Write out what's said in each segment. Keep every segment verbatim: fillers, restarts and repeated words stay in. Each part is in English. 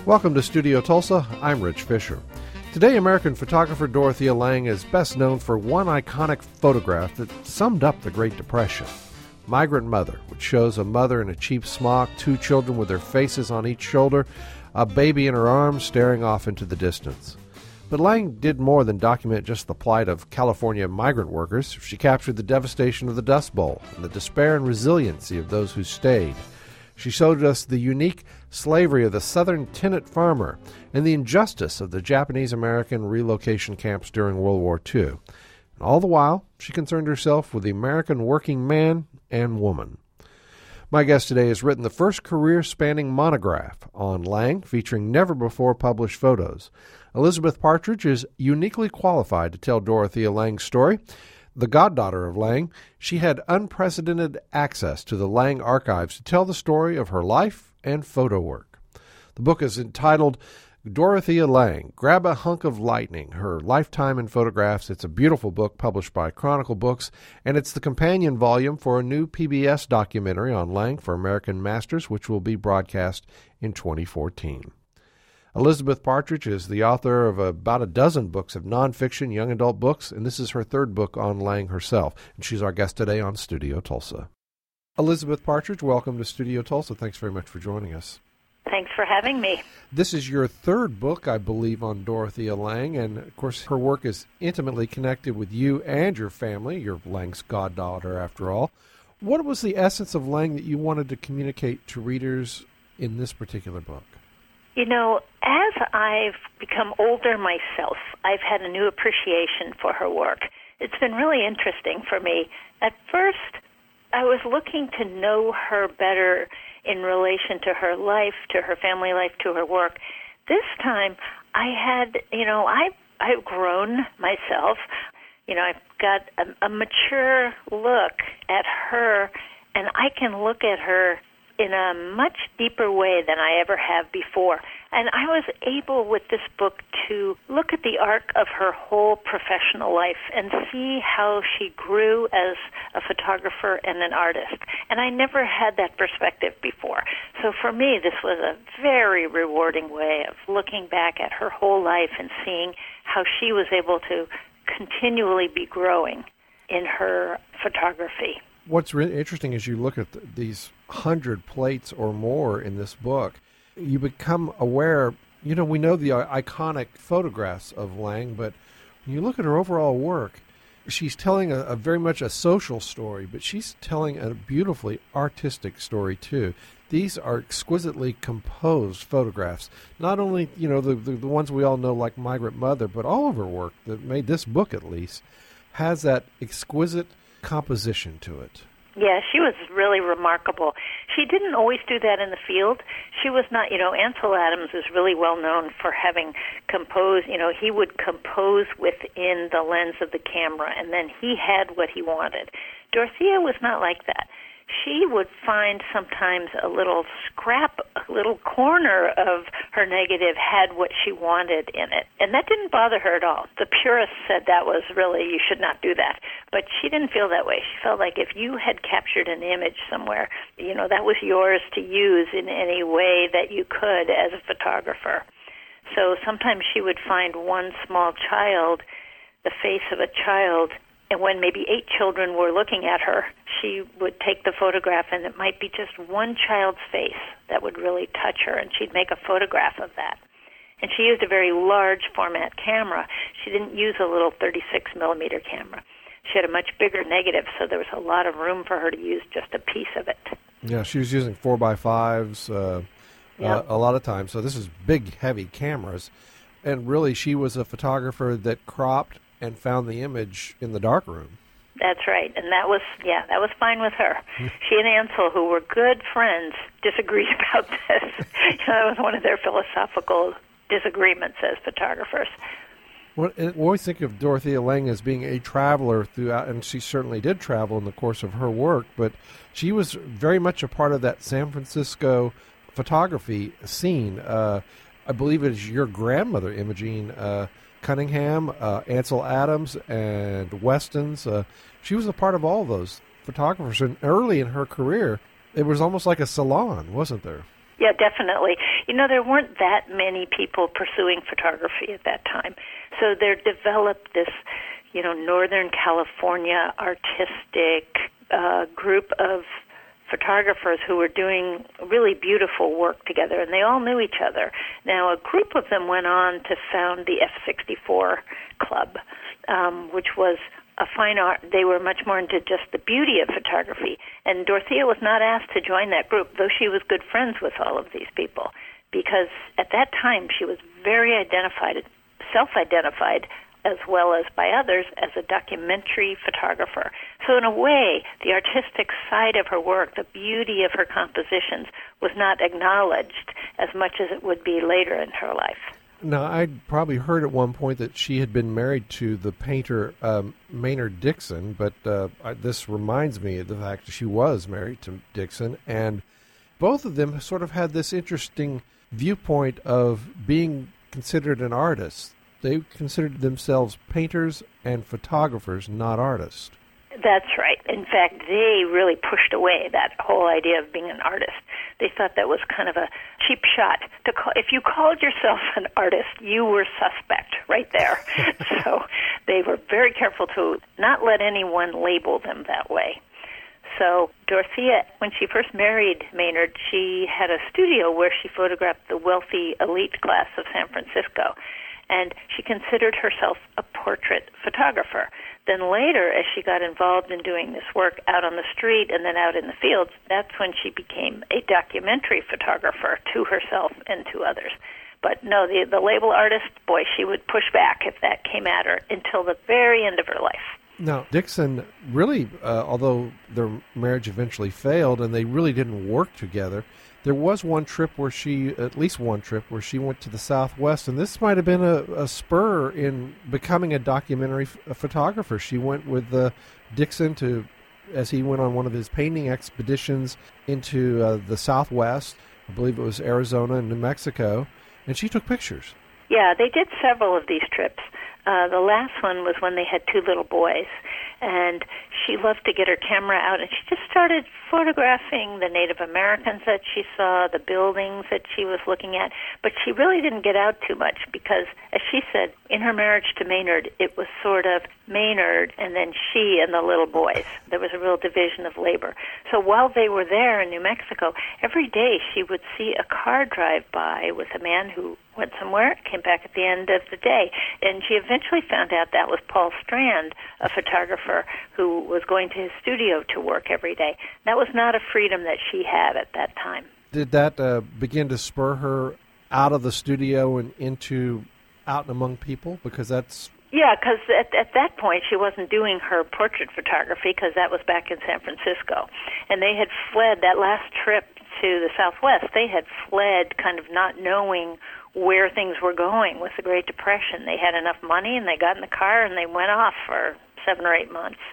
Welcome to Studio Tulsa. I'm Rich Fisher. Today, American photographer Dorothea Lange is best known for one iconic photograph that summed up the Great Depression. Migrant Mother, which shows a mother in a cheap smock, two children with their faces on each shoulder, a baby in her arms staring off into the distance. But Lange did more than document just the plight of California migrant workers. She captured the devastation of the Dust Bowl and the despair and resiliency of those who stayed. She showed us the unique slavery of the southern tenant farmer and the injustice of the Japanese-American relocation camps during World War Two. And all the while, she concerned herself with the American working man and woman. My guest today has written the first career-spanning monograph on Lange, featuring never-before-published photos. Elizabeth Partridge is uniquely qualified to tell Dorothea Lange's story. The goddaughter of Lange, she had unprecedented access to the Lange archives to tell the story of her life and photo work. The book is entitled Dorothea Lange, Grab a Hunk of Lightning, Her Lifetime in Photographs. It's a beautiful book published by Chronicle Books, and it's the companion volume for a new P B S documentary on Lange for American Masters, which will be broadcast in twenty fourteen. Elizabeth Partridge is the author of about a dozen books of nonfiction young adult books, and this is her third book on Lange herself, and she's our guest today on Studio Tulsa. Elizabeth Partridge, welcome to Studio Tulsa. Thanks very much for joining us. Thanks for having me. This is your third book, I believe, on Dorothea Lange, and of course her work is intimately connected with you and your family. You're Lange's goddaughter, after all. What was the essence of Lange that you wanted to communicate to readers in this particular book? You know, as I've become older myself, I've had a new appreciation for her work. It's been really interesting for me. At first, I was looking to know her better in relation to her life, to her family life, to her work. This time, I had, you know, I've, I've grown myself. You know, I've got a, a mature look at her, and I can look at her in a much deeper way than I ever have before. And I was able with this book to look at the arc of her whole professional life and see how she grew as a photographer and an artist. And I never had that perspective before. So for me, this was a very rewarding way of looking back at her whole life and seeing how she was able to continually be growing in her photography. What's really interesting is you look at th- these hundred plates or more in this book, you become aware, you know, we know the uh, iconic photographs of Lange, but when you look at her overall work, she's telling a, a very much a social story, but she's telling a beautifully artistic story too. These are exquisitely composed photographs. Not only, you know, the, the, the ones we all know like Migrant Mother, but all of her work that made this book at least has that exquisite composition to it. Yeah, she was really remarkable. She didn't always do that in the field. She was not, you know, Ansel Adams is really well known for having composed, you know, he would compose within the lens of the camera, and then he had what he wanted. Dorothea was not like that. She would find sometimes a little scrap, a little corner of her negative had what she wanted in it. And that didn't bother her at all. The purists said that was really, you should not do that. But she didn't feel that way. She felt like if you had captured an image somewhere, you know, that was yours to use in any way that you could as a photographer. So sometimes she would find one small child, the face of a child, and when maybe eight children were looking at her, she would take the photograph, and it might be just one child's face that would really touch her, and she'd make a photograph of that. And she used a very large format camera. She didn't use a little thirty-six millimeter camera. She had a much bigger negative, so there was a lot of room for her to use just a piece of it. Yeah, she was using four by fives uh, yeah. uh, a lot of times. So this is big, heavy cameras. And really, she was a photographer that cropped and found the image in the darkroom. That's right, and that was, yeah, that was fine with her. She and Ansel, who were good friends, disagreed about this. You know, that was one of their philosophical disagreements as photographers. Well, we always think of Dorothea Lange as being a traveler throughout, and she certainly did travel in the course of her work, but she was very much a part of that San Francisco photography scene. Uh, I believe it is your grandmother, Imogene uh, Cunningham, uh, Ansel Adams, and Weston's. Uh, she was a part of all those photographers. And early in her career, it was almost like a salon, wasn't there? Yeah, definitely. You know, there weren't that many people pursuing photography at that time. So there developed this, you know, Northern California artistic uh, group of photographers who were doing really beautiful work together, and they all knew each other. Now, a group of them went on to found the F sixty-four Club, um, which was a fine art. They were much more into just the beauty of photography. And Dorothea was not asked to join that group, though she was good friends with all of these people, because at that time she was very identified, self-identified, as well as by others, as a documentary photographer. So in a way, the artistic side of her work, the beauty of her compositions, was not acknowledged as much as it would be later in her life. Now, I'd probably heard at one point that she had been married to the painter um, Maynard Dixon, but uh, I, this reminds me of the fact that she was married to Dixon, and both of them sort of had this interesting viewpoint of being considered an artist. They considered themselves painters and photographers, not artists. That's right. In fact, they really pushed away that whole idea of being an artist. They thought that was kind of a cheap shot. To call, if you called yourself an artist, you were suspect right there. So they were very careful to not let anyone label them that way. So Dorothea, when she first married Maynard, she had a studio where she photographed the wealthy elite class of San Francisco, and she considered herself a portrait photographer. Then later, as she got involved in doing this work out on the street and then out in the fields, that's when she became a documentary photographer to herself and to others. But no, the, the label artist, boy, she would push back if that came at her until the very end of her life. Now, Dixon really, uh, although their marriage eventually failed and they really didn't work together, there was one trip where she, at least one trip, where she went to the Southwest, and this might have been a, a spur in becoming a documentary f- a photographer. She went with uh, Dixon to, as he went on one of his painting expeditions into uh, the Southwest, I believe it was Arizona and New Mexico, and she took pictures. Yeah, they did several of these trips. Uh, the last one was when they had two little boys, and she loved to get her camera out, and she just started photographing the Native Americans that she saw, the buildings that she was looking at, but she really didn't get out too much because, as she said, in her marriage to Maynard, it was sort of Maynard and then she and the little boys. There was a real division of labor. So while they were there in New Mexico, every day she would see a car drive by with a man who went somewhere, came back at the end of the day, and she eventually found out that was Paul Strand, a photographer who was going to his studio to work every day. That was not a freedom that she had at that time. Did that uh, begin to spur her out of the studio and into out and among people? Because that's... Yeah, because at, at that point she wasn't doing her portrait photography because that was back in San Francisco. And they had fled, that last trip to the Southwest, they had fled kind of not knowing where things were going with the Great Depression. They had enough money and they got in the car and they went off for seven or eight months.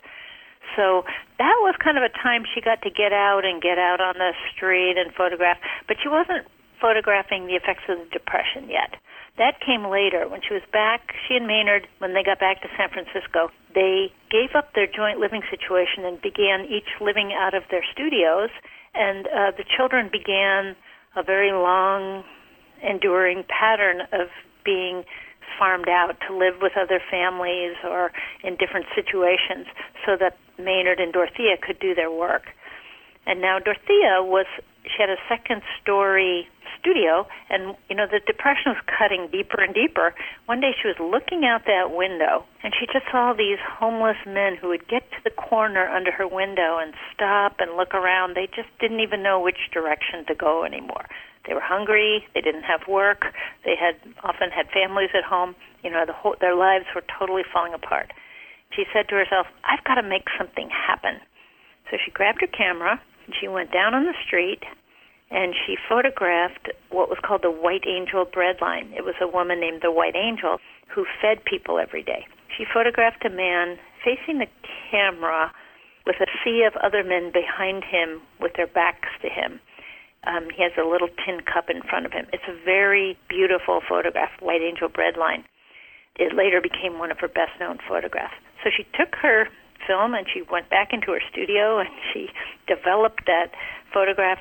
So that was kind of a time she got to get out and get out on the street and photograph, but she wasn't photographing the effects of the Depression yet. That came later. When she was back, she and Maynard, when they got back to San Francisco, they gave up their joint living situation and began each living out of their studios, and uh, the children began a very long, enduring pattern of being farmed out to live with other families or in different situations so that Maynard and Dorothea could do their work. And now Dorothea was, she had a second story studio, and, you know, the Depression was cutting deeper and deeper. One day she was looking out that window, and she just saw these homeless men who would get to the corner under her window and stop and look around. They just didn't even know which direction to go anymore. They were hungry. They didn't have work. They had often had families at home. You know, the whole, their lives were totally falling apart. She said to herself, I've got to make something happen. So she grabbed her camera, and she went down on the street, and she photographed what was called the White Angel bread line. It was a woman named the White Angel who fed people every day. She photographed a man facing the camera with a sea of other men behind him with their backs to him. Um, he has a little tin cup in front of him. It's a very beautiful photograph, White Angel breadline. It later became one of her best-known photographs. So she took her film and she went back into her studio and she developed that photograph. She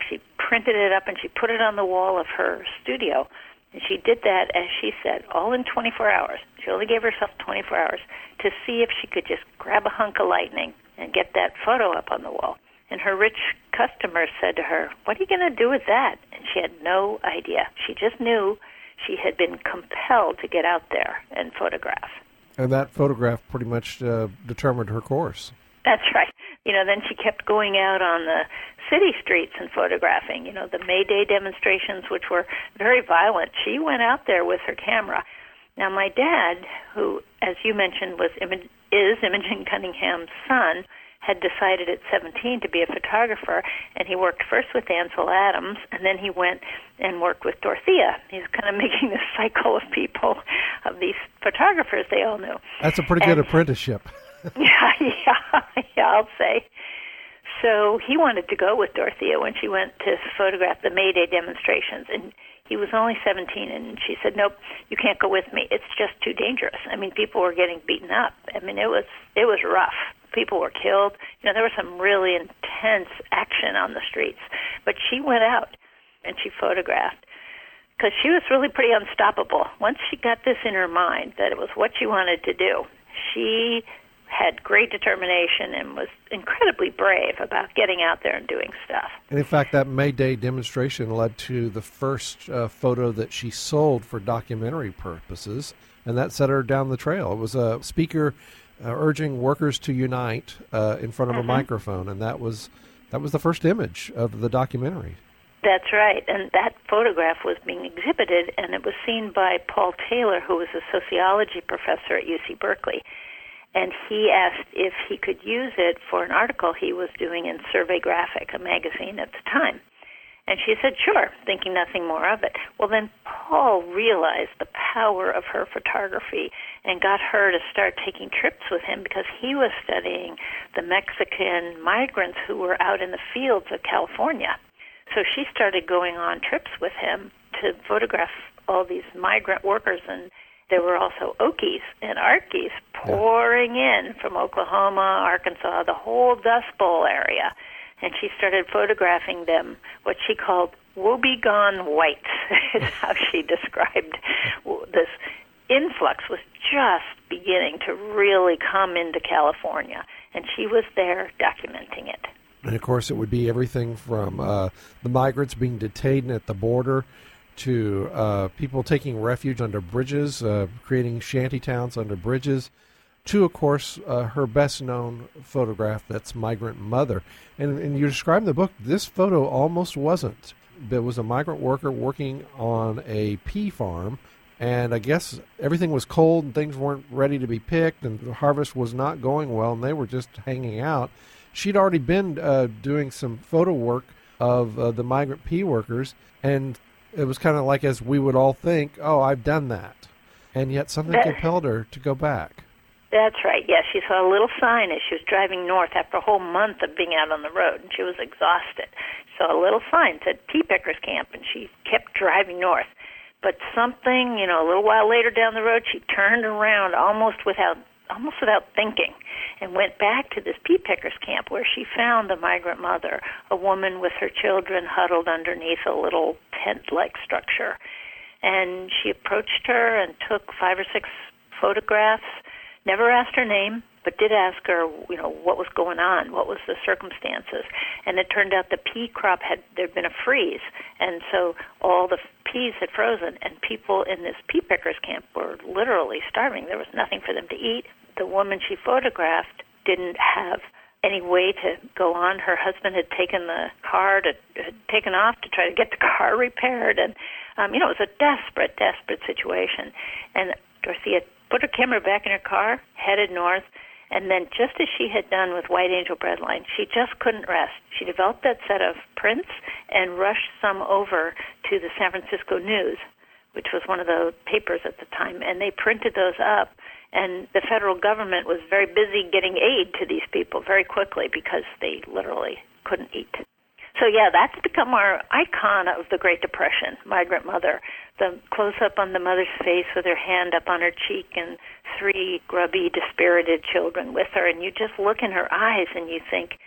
printed it up and she put it on the wall of her studio. And she did that, as she said, all in twenty-four hours. She only gave herself twenty-four hours to see if she could just grab a hunk of lightning and get that photo up on the wall. And her rich customers said to her, "What are you going to do with that?" And she had no idea. She just knew she had been compelled to get out there and photograph. And that photograph pretty much uh, determined her course. That's right. You know, then she kept going out on the city streets and photographing, you know, the May Day demonstrations, which were very violent. She went out there with her camera. Now, my dad, who, as you mentioned, was Im- is Imogen Cunningham's son, had decided at seventeen to be a photographer, and he worked first with Ansel Adams, and then he went and worked with Dorothea. He's kind of making this cycle of people, of these photographers they all knew. That's a pretty and, good apprenticeship. yeah, yeah, yeah, I'll say. So he wanted to go with Dorothea when she went to photograph the May Day demonstrations, and he was only seventeen, and she said, "Nope, you can't go with me. It's just too dangerous." I mean, people were getting beaten up. I mean, it was it was rough. People were killed. You know, there was some really intense action on the streets. But she went out and she photographed because she was really pretty unstoppable. Once she got this in her mind that it was what she wanted to do, she had great determination and was incredibly brave about getting out there and doing stuff. And in fact, that May Day demonstration led to the first uh, photo that she sold for documentary purposes, and that set her down the trail. It was a speaker uh, urging workers to unite uh, in front of mm-hmm. a microphone, and that was that was the first image of the documentary. That's right, and that photograph was being exhibited, and it was seen by Paul Taylor, who was a sociology professor at U C Berkeley. And he asked if he could use it for an article he was doing in Survey Graphic, a magazine at the time. And she said, sure, thinking nothing more of it. Well, then Paul realized the power of her photography and got her to start taking trips with him because he was studying the Mexican migrants who were out in the fields of California. So she started going on trips with him to photograph all these migrant workers, and there were also Okies and Arkies pouring yeah. in from Oklahoma, Arkansas, the whole Dust Bowl area. And she started photographing them, what she called woebegone whites, is how she described this influx was just beginning to really come into California. And she was there documenting it. And, of course, it would be everything from uh, the migrants being detained at the border to uh, people taking refuge under bridges, uh, creating shanty towns under bridges, to, of course, uh, her best-known photograph, that's Migrant Mother. And, and you describe in the book, this photo almost wasn't. There was a migrant worker working on a pea farm, and I guess everything was cold and things weren't ready to be picked, and the harvest was not going well, and they were just hanging out. She'd already been uh, doing some photo work of uh, the migrant pea workers, and it was kind of like, as we would all think, oh, I've done that. And yet something that, compelled her to go back. That's right. Yes, she saw a little sign as she was driving north after a whole month of being out on the road, and she was exhausted. She saw a little sign that said Pea Pickers Camp, and she kept driving north. But something, you know, a little while later down the road, she turned around almost without almost without thinking and went back to this Pea Pickers Camp where she found the migrant mother, a woman with her children huddled underneath a little tent-like structure. And she approached her and took five or six photographs, never asked her name, but did ask her, you know, what was going on, what was the circumstances. And it turned out the pea crop had, there'd been a freeze, and so all the peas had frozen, and people in this Pea Pickers Camp were literally starving. There was nothing for them to eat. The woman she photographed didn't have any way to go on. Her husband had taken the car to had taken off to try to get the car repaired, and um, you know, it was a desperate, desperate situation. And Dorothea put her camera back in her car, headed north, and then just as she had done with White Angel Breadline, she just couldn't rest. She developed that set of prints and rushed some over to the San Francisco News, which was one of the papers at the time, and they printed those up. And the federal government was very busy getting aid to these people very quickly because they literally couldn't eat. So, yeah, that's become our icon of the Great Depression, Migrant Mother. The close-up on the mother's face with her hand up on her cheek and three grubby, dispirited children with her. And you just look in her eyes and you think,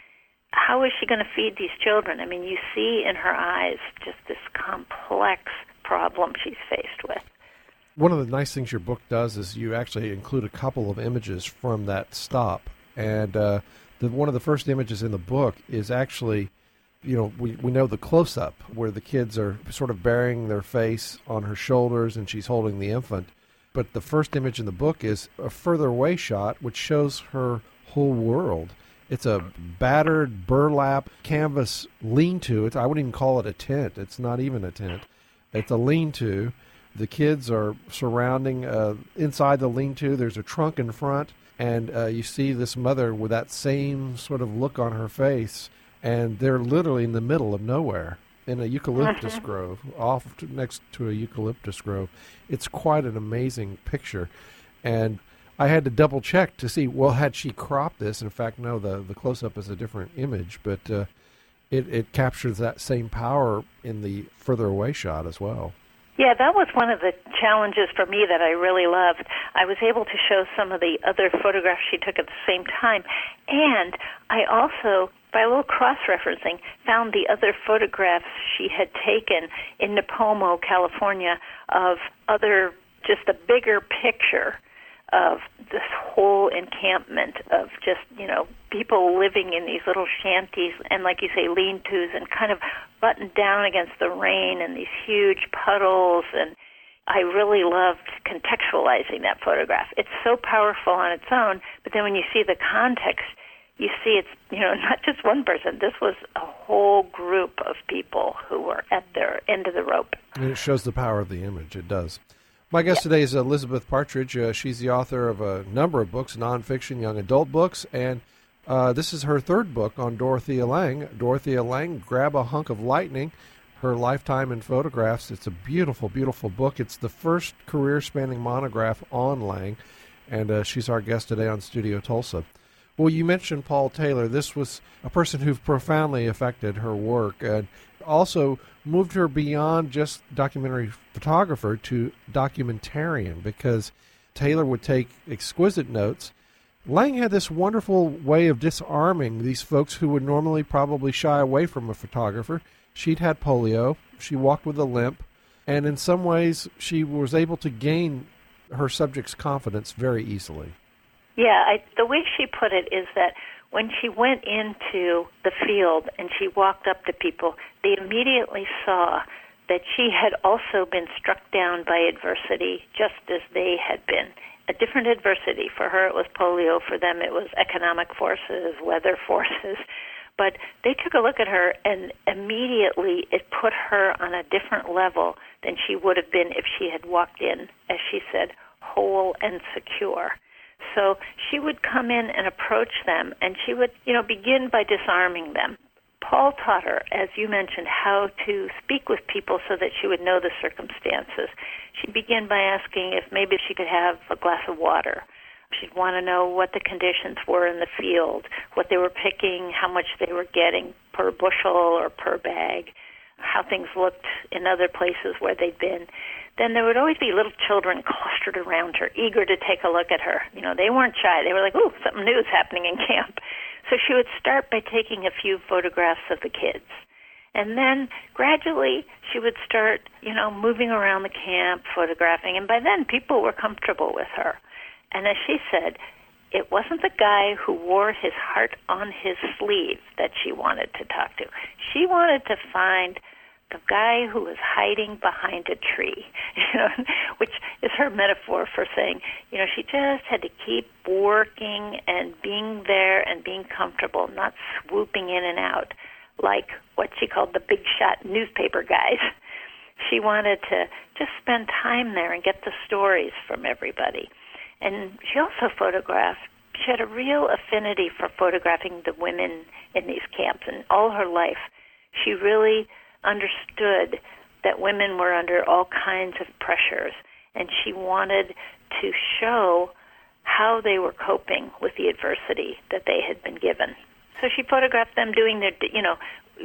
how is she going to feed these children? I mean, you see in her eyes just this complex problem she's faced with. One of the nice things your book does is you actually include a couple of images from that stop. And uh, the, one of the first images in the book is actually, you know, we, we know the close-up where the kids are sort of burying their face on her shoulders and she's holding the infant. But the first image in the book is a further away shot, which shows her whole world. It's a battered burlap canvas lean-to. It's, I wouldn't even call it a tent. It's not even a tent. It's a lean-to. The kids are surrounding, uh, inside the lean-to, there's a trunk in front, and uh, you see this mother with that same sort of look on her face, and they're literally in the middle of nowhere in a eucalyptus mm-hmm. grove, off to, next to a eucalyptus grove. It's quite an amazing picture, and I had to double-check to see, well, had she cropped this? In fact, no, the, the close-up is a different image, but uh, it, it captures that same power in the further away shot as well. Yeah, that was one of the challenges for me that I really loved. I was able to show some of the other photographs she took at the same time, and I also, by a little cross-referencing, found the other photographs she had taken in Nipomo, California, of other, just a bigger picture of this whole encampment of just, you know, people living in these little shanties and, like you say, lean-tos and kind of buttoned down against the rain and these huge puddles. And I really loved contextualizing that photograph. It's so powerful on its own, but then when you see the context, you see it's, you know, not just one person. This was a whole group of people who were at their end of the rope. And it shows the power of the image. It does. My guest today is Elizabeth Partridge. Uh, she's the author of a number of books, nonfiction, young adult books, and uh, this is her third book on Dorothea Lange. Dorothea Lange, Grab a Hunk of Lightning, Her Lifetime in Photographs. It's a beautiful, beautiful book. It's the first career-spanning monograph on Lange, and uh, she's our guest today on Studio Tulsa. Well, you mentioned Paul Taylor. This was a person who profoundly affected her work and also moved her beyond just documentary photographer to documentarian, because Taylor would take exquisite notes. Lange had this wonderful way of disarming these folks who would normally probably shy away from a photographer. She'd had polio. She walked with a limp. And in some ways, she was able to gain her subject's confidence very easily. Yeah, I, the way she put it is that when she went into the field and she walked up to people, they immediately saw that she had also been struck down by adversity just as they had been. A different adversity. For her it was polio, for them it was economic forces, weather forces. But they took a look at her and immediately it put her on a different level than she would have been if she had walked in, as she said, whole and secure. So she would come in and approach them, and she would, you know, begin by disarming them. Paul taught her, as you mentioned, how to speak with people so that she would know the circumstances. She'd begin by asking if maybe she could have a glass of water. She'd want to know what the conditions were in the field, what they were picking, how much they were getting per bushel or per bag, how things looked in other places where they'd been. Then there would always be little children clustered around her, eager to take a look at her. You know, they weren't shy. They were like, ooh, something new is happening in camp. So she would start by taking a few photographs of the kids. And then gradually she would start, you know, moving around the camp, photographing. And by then people were comfortable with her. And as she said, it wasn't the guy who wore his heart on his sleeve that she wanted to talk to. She wanted to find the guy who was hiding behind a tree, you know, which is her metaphor for saying, you know, she just had to keep working and being there and being comfortable, not swooping in and out like what she called the big shot newspaper guys. She wanted to just spend time there and get the stories from everybody. And she also photographed, she had a real affinity for photographing the women in these camps. And all her life, she really understood that women were under all kinds of pressures, and she wanted to show how they were coping with the adversity that they had been given. So she photographed them doing their, you know,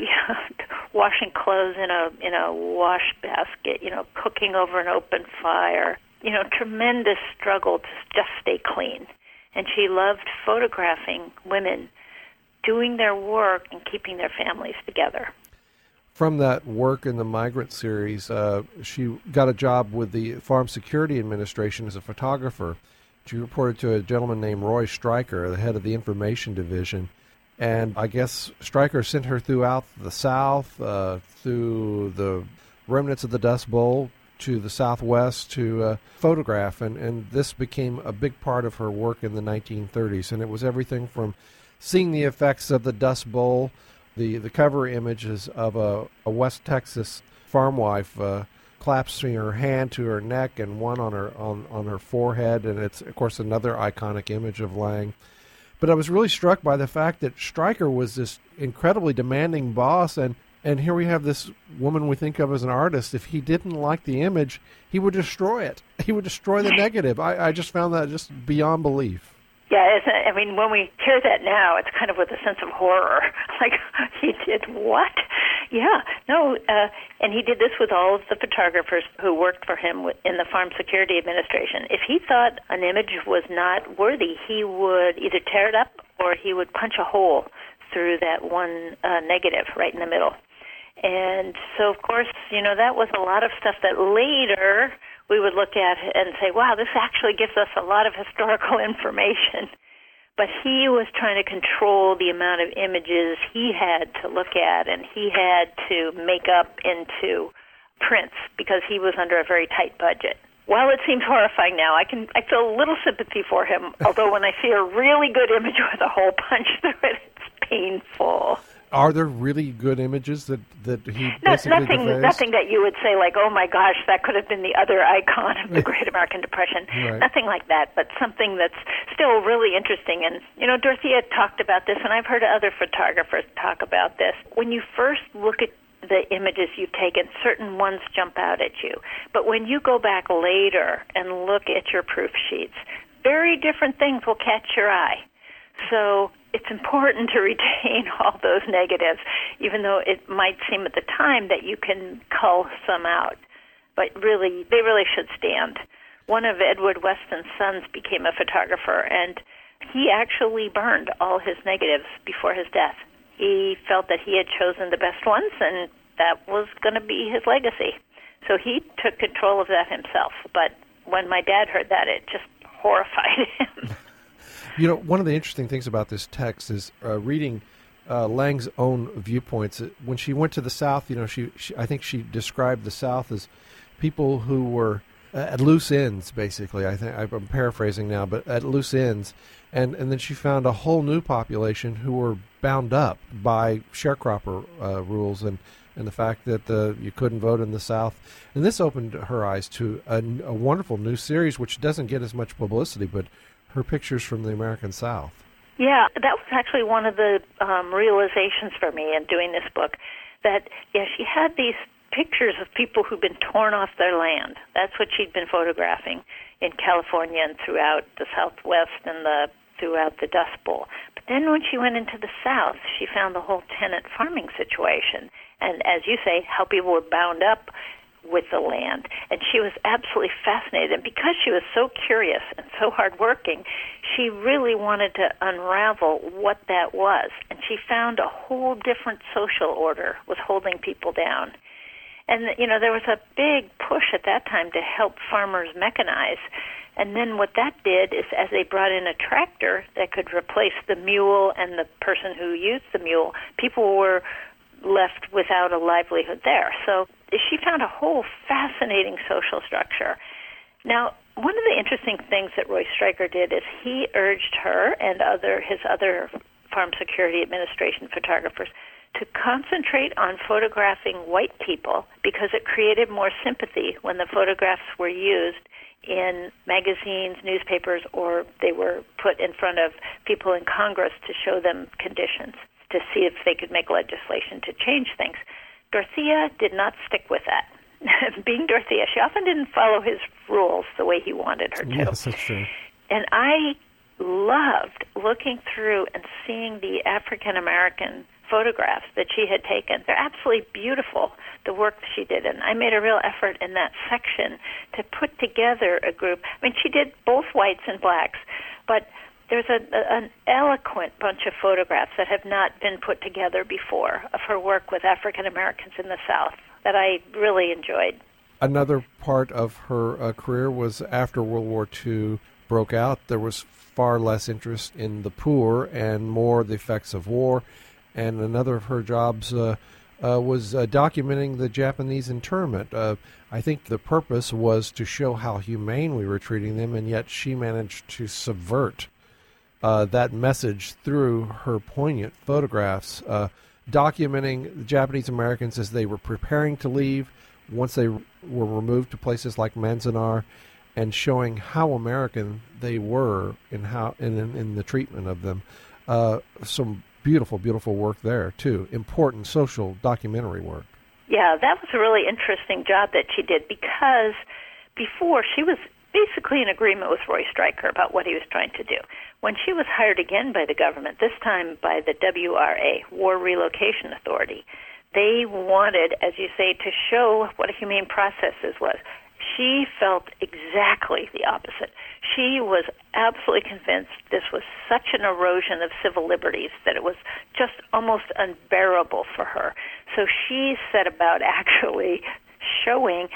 washing clothes in a in a wash basket, you know, cooking over an open fire, you know, tremendous struggle to just stay clean. And she loved photographing women doing their work and keeping their families together. From that work in the Migrant series, uh, she got a job with the Farm Security Administration as a photographer. She reported to a gentleman named Roy Stryker, the head of the Information Division. And I guess Stryker sent her throughout the South, uh, through the remnants of the Dust Bowl, to the Southwest to uh, photograph. And, and this became a big part of her work in the nineteen thirties. And it was everything from seeing the effects of the Dust Bowl. The the cover images of a, a West Texas farm wife uh, clasping her hand to her neck and one on her on, on her forehead, and it's of course another iconic image of Lang. But I was really struck by the fact that Stryker was this incredibly demanding boss, and, and here we have this woman we think of as an artist. If he didn't like the image, he would destroy it. He would destroy the negative. I, I just found that just beyond belief. Yeah, it's, I mean, when we hear that now, it's kind of with a sense of horror. Like, he did what? Yeah, no, uh, and he did this with all of the photographers who worked for him in the Farm Security Administration. If he thought an image was not worthy, he would either tear it up or he would punch a hole through that one uh, negative right in the middle. And so, of course, you know, that was a lot of stuff that later we would look at and say, wow, this actually gives us a lot of historical information. But he was trying to control the amount of images he had to look at, and he had to make up into prints because he was under a very tight budget. While it seems horrifying now, I can I feel a little sympathy for him, although when I see a really good image with a hole punch through it, it's painful. Are there really good images that, that he no, basically nothing, defaced? Nothing that you would say like, oh my gosh, that could have been the other icon of the Great American Depression. Right. Nothing like that, but something that's still really interesting. And, you know, Dorothea talked about this, and I've heard other photographers talk about this. When you first look at the images you've taken, certain ones jump out at you. But when you go back later and look at your proof sheets, very different things will catch your eye. So it's important to retain all those negatives, even though it might seem at the time that you can cull some out. But really, they really should stand. One of Edward Weston's sons became a photographer, and he actually burned all his negatives before his death. He felt that he had chosen the best ones, and that was going to be his legacy. So he took control of that himself. But when my dad heard that, it just horrified him. You know, one of the interesting things about this text is uh, reading uh, Lang's own viewpoints. When she went to the South, you know, she, she I think she described the South as people who were uh, at loose ends, basically. I think I'm paraphrasing now, but at loose ends. And and then she found a whole new population who were bound up by sharecropper uh, rules and, and the fact that uh, you couldn't vote in the South. And this opened her eyes to a, a wonderful new series, which doesn't get as much publicity, but her pictures from the American South. Yeah, that was actually one of the um, realizations for me in doing this book, that yeah, she had these pictures of people who'd been torn off their land. That's what she'd been photographing in California and throughout the Southwest and the throughout the Dust Bowl. But then when she went into the South, she found the whole tenant farming situation. And as you say, how people were bound up with the land. And she was absolutely fascinated. And because she was so curious and so hardworking, she really wanted to unravel what that was. And she found a whole different social order was holding people down. And, you know, there was a big push at that time to help farmers mechanize. And then what that did is, as they brought in a tractor that could replace the mule and the person who used the mule, people were left without a livelihood there. So she found a whole fascinating social structure. Now, one of the interesting things that Roy Stryker did is he urged her and other his other Farm Security Administration photographers to concentrate on photographing white people because it created more sympathy when the photographs were used in magazines, newspapers, or they were put in front of people in Congress to show them conditions, to see if they could make legislation to change things. Dorothea did not stick with that. Being Dorothea, she often didn't follow his rules the way he wanted her to. Yes, that's true. And I loved looking through and seeing the African-American photographs that she had taken. They're absolutely beautiful, the work that she did. And I made a real effort in that section to put together a group. I mean, she did both whites and blacks, but there's a, a, an eloquent bunch of photographs that have not been put together before of her work with African Americans in the South that I really enjoyed. Another part of her uh, career was after World War Two broke out, there was far less interest in the poor and more the effects of war. And another of her jobs uh, uh, was uh, documenting the Japanese internment. Uh, I think the purpose was to show how humane we were treating them, and yet she managed to subvert uh, that message through her poignant photographs, uh, documenting the Japanese Americans as they were preparing to leave once they were removed to places like Manzanar, and showing how American they were in how in, in, in the treatment of them. Uh, some beautiful, beautiful work there, too. Important social documentary work. Yeah, that was a really interesting job that she did, because before she was basically in agreement with Roy Stryker about what he was trying to do. When she was hired again by the government, this time by the W R A, War Relocation Authority, they wanted, as you say, to show what a humane process was. She felt exactly the opposite. She was absolutely convinced this was such an erosion of civil liberties that it was just almost unbearable for her. So she set about actually showing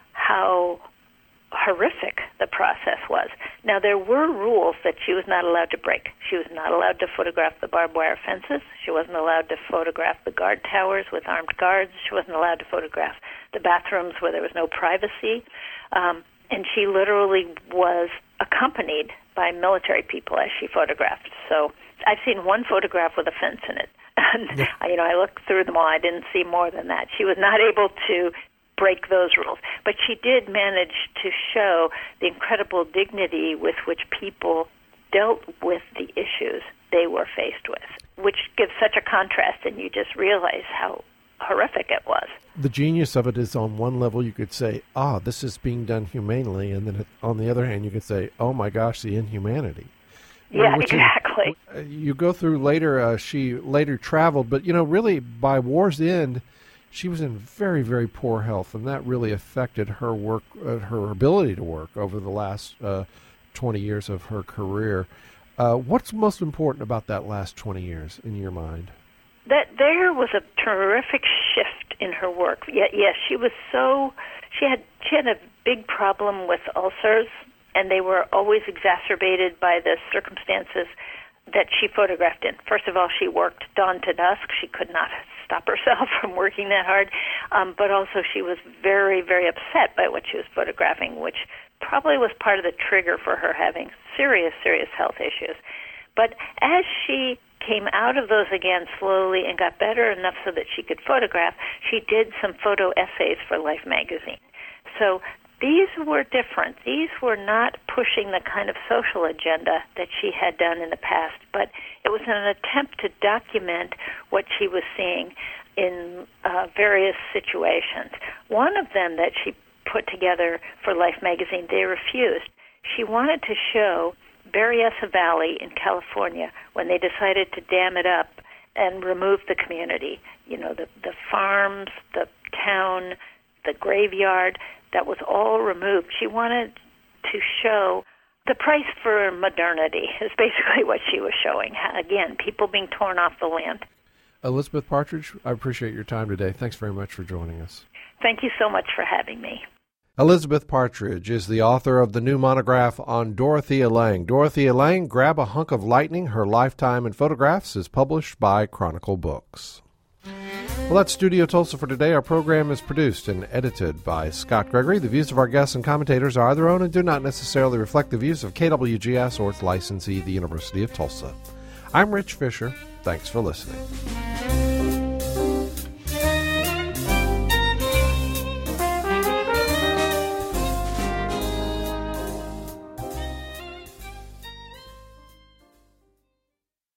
how horrific the process was. Now, there were rules that she was not allowed to break. She was not allowed to photograph the barbed wire fences. She wasn't allowed to photograph the guard towers with armed guards. She wasn't allowed to photograph the bathrooms where there was no privacy. Um, and she literally was accompanied by military people as she photographed. So I've seen one photograph with a fence in it. And, yeah. you know, I looked through them all. I didn't see more than that. She was not able to break those rules. But she did manage to show the incredible dignity with which people dealt with the issues they were faced with, which gives such a contrast, and you just realize how horrific it was. The genius of it is, on one level you could say, ah, this is being done humanely, and then on the other hand you could say, oh my gosh, the inhumanity. Yeah, Which exactly. Is, you go through later, uh, she later traveled, but, you know, really by war's end, she was in very, very poor health, and that really affected her work, uh, her ability to work over the last uh, twenty years of her career. Uh, what's most important about that last twenty years in your mind? That there was a terrific shift in her work. Yes, yeah, she was so she had she had a big problem with ulcers, and they were always exacerbated by the circumstances that she photographed in. First of all, she worked dawn to dusk. She could not stop herself from working that hard, um, but also she was very, very upset by what she was photographing, which probably was part of the trigger for her having serious, serious health issues. But as she came out of those again slowly and got better enough so that she could photograph, she did some photo essays for Life magazine. So these were different. These were not pushing the kind of social agenda that she had done in the past, but it was an attempt to document what she was seeing in uh, various situations. One of them that she put together for Life magazine, they refused. She wanted to show Berryessa Valley in California when they decided to dam it up and remove the community. You know, the, the farms, the town, the graveyard, that was all removed. She wanted to show the price for modernity is basically what she was showing. Again, people being torn off the land. Elizabeth Partridge, I appreciate your time today. Thanks very much for joining us. Thank you so much for having me. Elizabeth Partridge is the author of the new monograph on Dorothea Lange. Dorothea Lange, Grab a Hunk of Lightning, Her Lifetime in Photographs, is published by Chronicle Books. Well, that's Studio Tulsa for today. Our program is produced and edited by Scott Gregory. The views of our guests and commentators are their own and do not necessarily reflect the views of K W G S or its licensee, the University of Tulsa. I'm Rich Fisher. Thanks for listening.